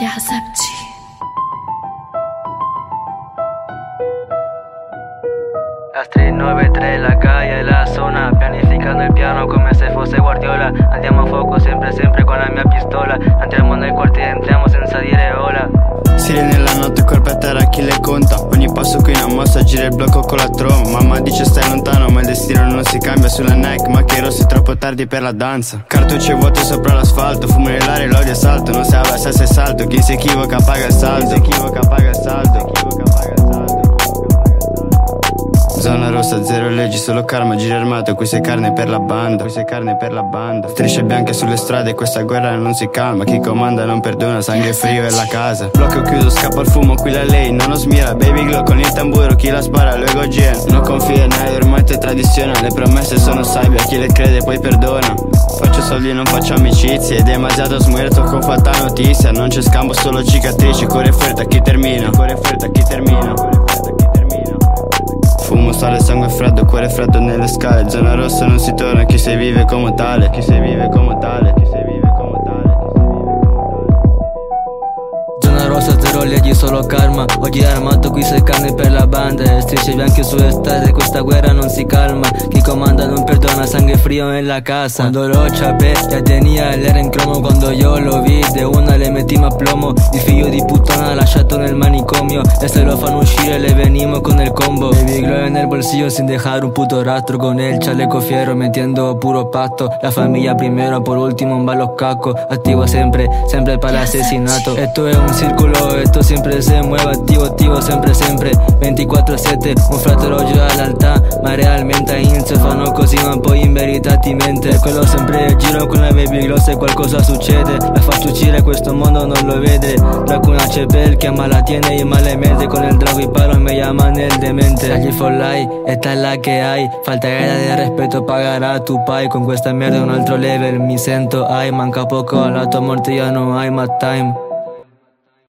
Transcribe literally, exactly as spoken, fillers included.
Ya sabci. Astrid nove tre, la calle e la zona, pianificando il piano come se fosse Guardiola. Andiamo a fuoco sempre sempre con la mia pistola. Entriamo nel quartiere, entriamo senza dire hola. Sirene nella notte, colpo a terra, chi le conta? Ogni passo qui una mossa, gira il blocco con la tromba. Mamma dice stai lontano, ma il destino non si cambia. Sulla Nike, ma che rossi troppo tardi per la danza. Cartucce vuote sopra l'asfalto, fumo nell'aria e l'odio salto. Non si abbassa se salto, chi si equivoca paga il saldo. Chi si equivoca paga il saldo. Zona rossa, zero leggi, solo karma, giri armato, qui sei carne per la banda, qui sei carne per la banda. Strisce bianche sulle strade, questa guerra non si calma, chi comanda non perdona, sangue frio è la casa. Blocco chiuso, scappa il fumo, qui la lei non os mira, baby glow con il tamburo, chi la spara, luego gen. Non confia in nadie, ormai è tradizione, le promesse sono sabbia, chi le crede poi perdona. Faccio soldi, non faccio amicizie, è demasiado smuerto con falta notizia, non c'è scambo, solo cicatrici, corre fretta, chi termina, corre fretta, chi termina. Fumo, sale, sangue freddo, cuore freddo nelle scale. Zona rossa non si torna, chi se vive come tale. Chi se vive come tale. Chi se vive come tale. Zona rossa, zero leggi, solo karma. Oggi armato, qui sei carne per la banda. Strisce bianche sulle strade, questa guerra non si calma. Chi comanda non perdona, sangue frío nella casa. Cuando lo chapé, ya tenía el en cromo. Quando io lo vi, de una le metimmo a plomo. Il figlio di puttana lasciato nel manicomio. E se lo fanno uscire le venimos con el combo. Baby glow en el bolsillo sin dejar un puto rastro. Con el chaleco fiero metiendo puro pasto. La familia primero, por último un ballo caco. Activo sempre, sempre para el asesinato. Esto es un círculo, esto siempre se mueve. Attivo, attivo, sempre, sempre ventiquattro sette, un fratello giù all'altà. Ma realmente inizio fanno così, ma poi in verità ti mente. Quello sempre giro con la baby glow, se qualcosa succede. La faccio uscire, questo mondo non lo vede. Dracuna C P, el que mala tiene y male mete. Con el drago y palo me llaman el demente. Allí for life, esta es la que hay. Falta era de respeto, pagará tu pai. Con questa merda un altro level mi sento, ay, manca poco, alla tua morte ya no hay más time.